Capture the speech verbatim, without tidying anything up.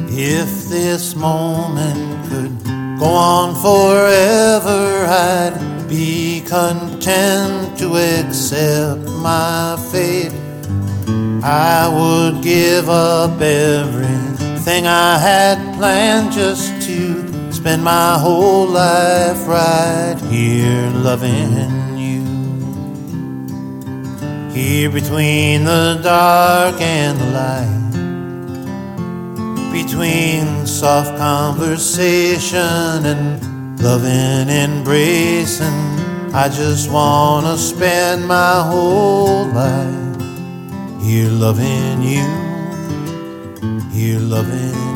If this moment could go on forever, I'd be content to accept my fate. I would give up everything I had planned just to spend my whole life right here loving you. Here between the dark and the light, between soft conversation and loving embracing, I just wanna spend my whole life here loving you, here loving you.